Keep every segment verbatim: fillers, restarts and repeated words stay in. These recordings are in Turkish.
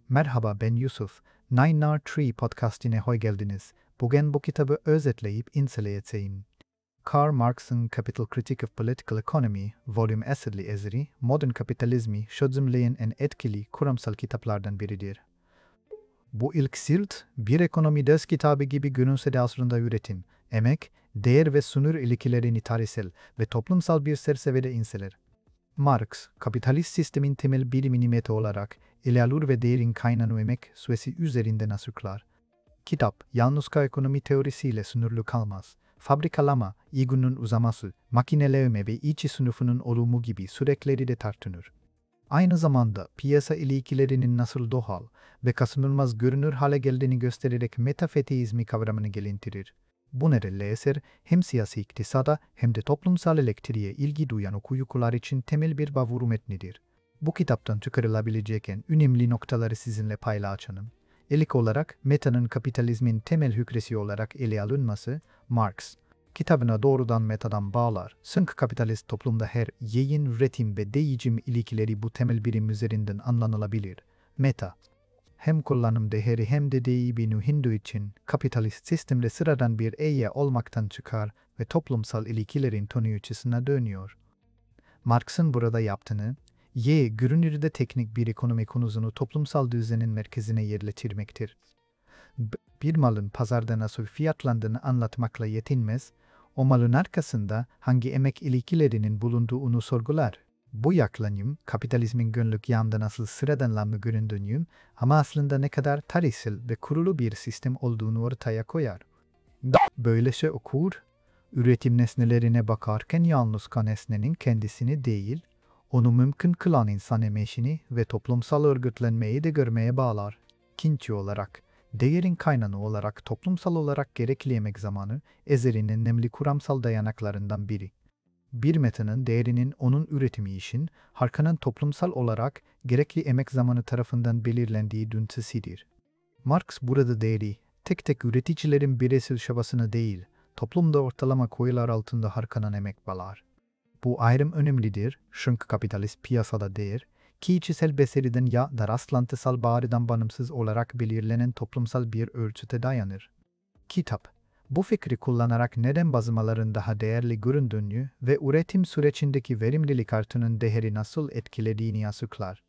Merhaba, ben Yusuf. Nine R Tree podcastine hoş geldiniz. Bugün bu kitabı özetleyip inceleyeceğim. Karl Marx'ın Capital Critique of Political Economy, Volume adlı eseri, modern kapitalizmi çözümleyen en etkili kuramsal kitaplardan biridir. Bu ilk cilt, bir ekonomi ders kitabı gibi görünse de aslında üretim, emek, değer ve sınır ilişkilerini tarihsel ve toplumsal bir çerçevede inceler. Marx, kapitalist sistemin temel birimini meta olarak ele alır ve değerin kaynağını emek süresi üzerinden açıklar. Kitap, yalnızca ekonomi teorisiyle sınırlı kalmaz. Fabrikalama, İGÜ'nün uzaması, makineleme ve işçi sınıfının olumlu gibi süreçleri de tartışılır. Aynı zamanda piyasa ilişkilerinin nasıl doğal ve kaçınılmaz görünür hale geldiğini göstererek metafeteizmi kavramını gelintirir. Bu nedenle eser hem siyasi iktisada hem de toplumsal elektriğe ilgi duyan okuyucular için temel bir bavuru metnidir. Bu kitaptan çıkarılabilecek en önemli noktaları sizinle paylaşacağım. İlk olarak metanın kapitalizmin temel hücresi olarak ele alınması, Marx kitabına doğrudan metadan bağlar. Çünkü kapitalist toplumda her yayın, üretim ve değişim ilişkileri bu temel birim üzerinden anlanılabilir. Meta, hem kullanım değeri hem de değişimini hindu için kapitalist sistemde sıradan bir eğe olmaktan çıkar ve toplumsal ilişkilerin tanıyıcısına dönüyor. Marx'ın burada yaptığını, Y görünürde teknik bir ekonomi konusunu toplumsal düzenin merkezine yerleştirmektir. Bir malın pazarda nasıl fiyatlandığını anlatmakla yetinmez, o malın arkasında hangi emek ilişkilerinin bulunduğunu sorgular. Bu yaklaşım, kapitalizmin günlük yanında nasıl sıradanlanma göründüğünü ama aslında ne kadar tarihsel ve kurulu bir sistem olduğunu ortaya koyar. Böylece okur, üretim nesnelerine bakarken yalnızca nesnenin kendisini değil, onu mümkün kılan insan emeğini ve toplumsal örgütlenmeyi de görmeye bağlar. İkinci olarak, değerin kaynağı olarak toplumsal olarak gerekli emek zamanı, eserin önemli kuramsal dayanaklarından biri. Bir metanın değerinin onun üretimi için, halkının toplumsal olarak gerekli emek zamanı tarafından belirlendiği düntüsüdür. Marx burada değeri, tek tek üreticilerin bireysel çabasını değil, toplumda ortalama koyular altında harcanan emek bağlar. Bu ayrım önemlidir çünkü kapitalist piyasada değer, kişisel beceriden ya da rastlantısal bağrıdan bağımsız olarak belirlenen toplumsal bir ölçüte dayanır. Kitap, bu fikri kullanarak neden bazımaların daha değerli göründüğünü ve üretim sürecindeki verimlilik artının değeri nasıl etkilediğini açıklar.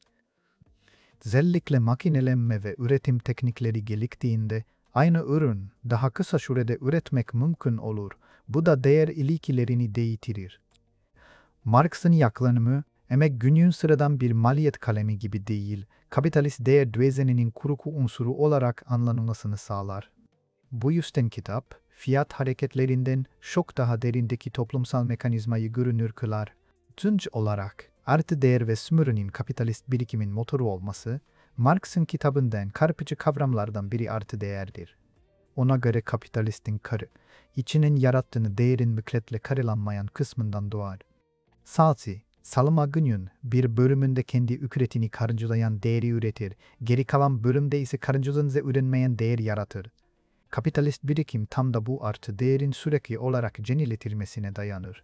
Özellikle makinelenme ve üretim teknikleri geliştiğinde aynı ürün daha kısa sürede üretmek mümkün olur. Bu da değer ilişkilerini değiştirir. Marx'ın yaklaşımı, emek günün sıradan bir maliyet kalemi gibi değil, kapitalist değer düzeninin kurucu unsuru olarak anlanılmasını sağlar. Bu yüzden kitap, fiyat hareketlerinden çok daha derindeki toplumsal mekanizmayı görünür kılar. Sonuç olarak, artı değer ve sömürünün kapitalist birikimin motoru olması, Marx'ın kitabından çarpıcı kavramlardan biri artı değerdir. Ona göre kapitalistin karı, içinin yarattığını değerin mükletle karılanmayan kısmından doğar. Salsi, salma günün bir bölümünde kendi ücretini karşılayan değeri üretir, geri kalan bölümde ise karşılanınca üretmeyen değer yaratır. Kapitalist birikim tam da bu artı değerin sürekli olarak yeniletilmesine dayanır.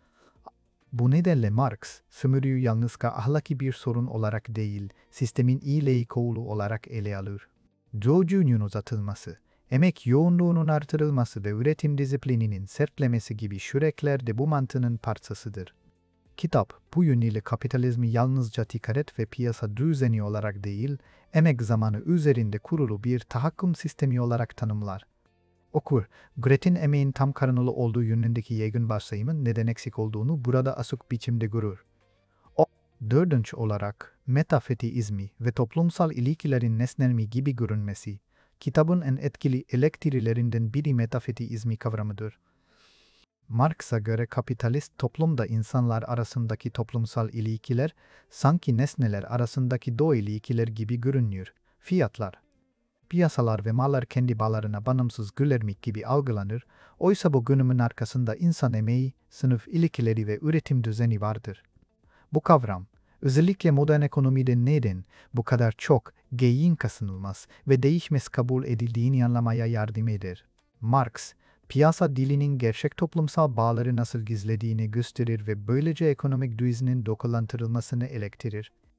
Bu nedenle Marx, sömürüyü yalnızca ahlaki bir sorun olarak değil, sistemin iyiliği kolu olarak ele alır. Çocuğun uzatılması, emek yoğunluğunun artırılması ve üretim disiplininin sertlemesi gibi süreçler de bu mantığın parçasıdır. Kitap, bu yönüyle kapitalizmi yalnızca ticaret ve piyasa düzeni olarak değil, emek zamanı üzerinde kurulu bir tahakküm sistemi olarak tanımlar. Okur, Gret'in emeğin tam karınılı olduğu yönündeki yaygın varsayımın neden eksik olduğunu burada açık biçimde görür. O, dördüncü olarak, metafeteizmi ve toplumsal ilişkilerin nesnelmi gibi görünmesi, kitabın en etkili eleştirilerinden biri metafeteizmi kavramıdır. Marx'a göre kapitalist toplumda insanlar arasındaki toplumsal ilişkiler, sanki nesneler arasındaki doğal ilişkiler gibi görünüyor. Fiyatlar, piyasalar ve mallar kendi bağlarına bağımsız gülermek gibi algılanır, oysa bu görünümün arkasında insan emeği, sınıf ilişkileri ve üretim düzeni vardır. Bu kavram, özellikle modern ekonomide neden bu kadar çok geyin kasınılmaz ve değişmez kabul edildiğini anlamaya yardım eder. Marx, piyasa dilinin gerçek toplumsal bağları nasıl gizlediğini gösterir ve böylece ekonomik düzenin dokulandırılmasını eleştirir.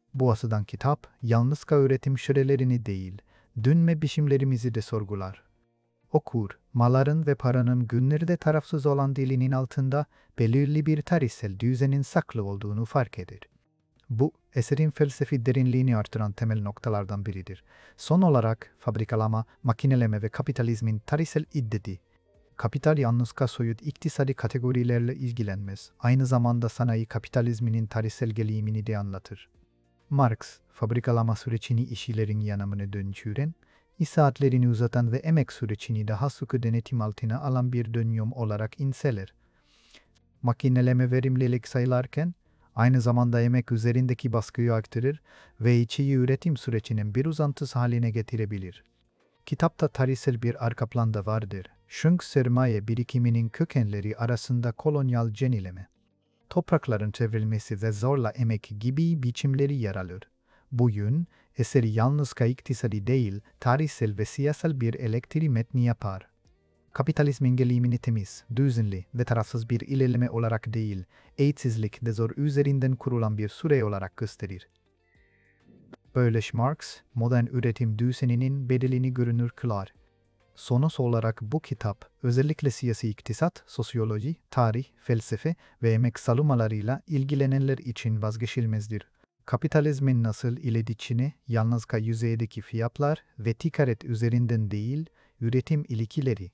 Bu açıdan kitap, yalnızca öğretim şölelerini değil, dönme biçimlerimizi de sorgular. Okur, malların ve paranın günlerde tarafsız olan dilinin altında belirli bir tarihsel düzenin saklı olduğunu fark eder. Bu, eserin felsefi derinliğini artıran temel noktalardan biridir. Son olarak, fabrikalama, makineleme ve kapitalizmin tarihsel iddeti. Kapital yalnızca soyut iktisadi kategorilerle ilgilenmez, aynı zamanda sanayi kapitalizminin tarihsel gelişimini de anlatır. Marx, fabrikalama sürecini işçilerin yanamını dönüştüren, iş saatlerini uzatan ve emek sürecini daha sıkı denetim altına alan bir dönüm olarak inceler. Makineleme verimlilik sayılarken, aynı zamanda emek üzerindeki baskıyı arttırır ve içi üretim sürecinin bir uzantısı haline getirebilir. Kitapta tarihsel bir arka planda vardır. Çünkü sermaye birikiminin kökenleri arasında kolonyal yenileme, toprakların çevrilmesi ve zorla emek gibi biçimleri yer alır. Bu yön, eseri yalnızca iktisadi değil, tarihsel ve siyasal bir elektri metni yapar. Kapitalizmin gelişimini temiz, düzenli ve tarafsız bir ilerleme olarak değil, eğitsizlik ve zor üzerinden kurulan bir süre olarak gösterir. Böylece Marx, modern üretim düzeninin bedelini görünür kılar. Sonuç olarak bu kitap, özellikle siyasi iktisat, sosyoloji, tarih, felsefe ve emek salumalarıyla ilgilenenler için vazgeçilmezdir. Kapitalizmin nasıl ilerlediğini yalnızca yüzeydeki fiyatlar ve ticaret üzerinden değil, üretim ilişkileri,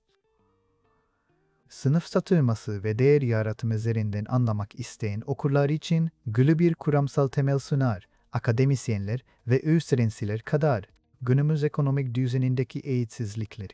sınıf çatışması ve değer yaratımı üzerinden anlamak isteyen okurlar için güçlü bir kuramsal temel sunar. Akademisyenler ve öğrenciler kadar günümüz ekonomik düzenindeki eğitsizlikleri,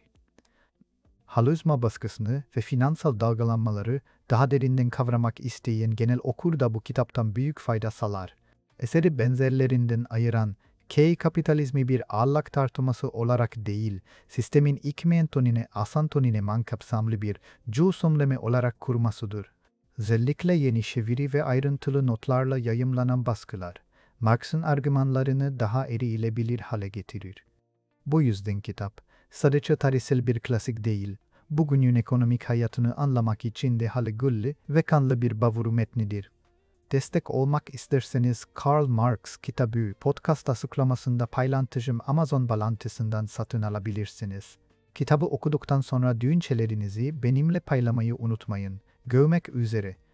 halozma baskısını ve finansal dalgalanmaları daha derinden kavramak isteyen genel okur da bu kitaptan büyük fayda sağlar. Eseri benzerlerinden ayıran K kapitalizmi bir ahlak tartışması olarak değil, sistemin ikmentonine asantonine man kapsamlı bir cümleme olarak kurmasıdır. Özellikle yeni çeviri ve ayrıntılı notlarla yayımlanan baskılar, Marx'ın argümanlarını daha erilebilir hale getirir. Bu yüzden kitap, sadece tarihsel bir klasik değil, bugünün ekonomik hayatını anlamak için de halegüllü ve kanlı bir bavuru metnidir. Destek olmak isterseniz Karl Marx kitabı podcast açıklamasında paylaştığım Amazon bağlantısından satın alabilirsiniz. Kitabı okuduktan sonra düşüncelerinizi benimle paylaşmayı unutmayın. Görmek üzere.